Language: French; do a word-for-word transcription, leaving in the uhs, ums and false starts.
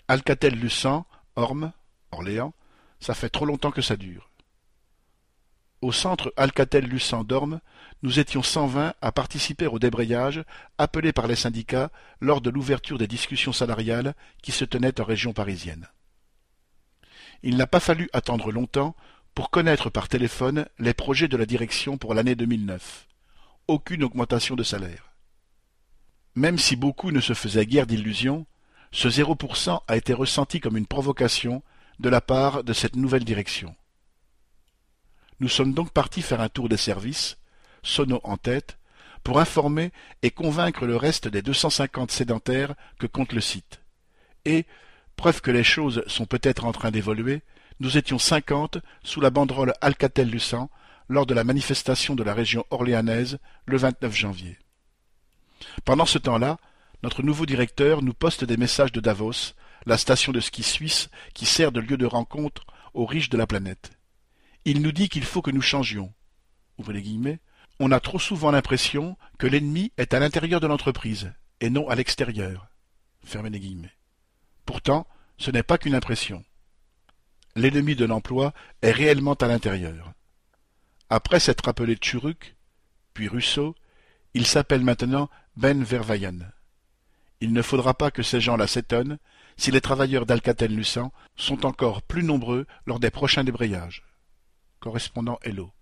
Alcatel-Lucent, Orme, Orléans, ça fait trop longtemps que ça dure. Au centre Alcatel-Lucent d'Orme, nous étions cent vingt à participer au débrayage appelé par les syndicats lors de l'ouverture des discussions salariales qui se tenaient en région parisienne. Il n'a pas fallu attendre longtemps pour connaître par téléphone les projets de la direction pour l'année deux mille neuf. Aucune augmentation de salaire. Même si beaucoup ne se faisaient guère d'illusions, ce zéro pour cent a été ressenti comme une provocation de la part de cette nouvelle direction. Nous sommes donc partis faire un tour des services, sonos en tête, pour informer et convaincre le reste des deux cent cinquante sédentaires que compte le site. Et, preuve que les choses sont peut-être en train d'évoluer, nous étions cinquante sous la banderole Alcatel-Lucent lors de la manifestation de la région orléanaise le vingt-neuf janvier. Pendant ce temps-là, notre nouveau directeur nous poste des messages de Davos, la station de ski suisse qui sert de lieu de rencontre aux riches de la planète. Il nous dit qu'il faut que nous changions. Ouvrez les guillemets. On a trop souvent l'impression que l'ennemi est à l'intérieur de l'entreprise et non à l'extérieur. Fermez les guillemets. Pourtant, ce n'est pas qu'une impression. L'ennemi de l'emploi est réellement à l'intérieur. Après s'être appelé Tchuruk, puis Rousseau, il s'appelle maintenant Ben Verweyen. Il ne faudra pas que ces gens-là s'étonnent si les travailleurs d'Alcatel-Lucent sont encore plus nombreux lors des prochains débrayages. Correspondant Hello.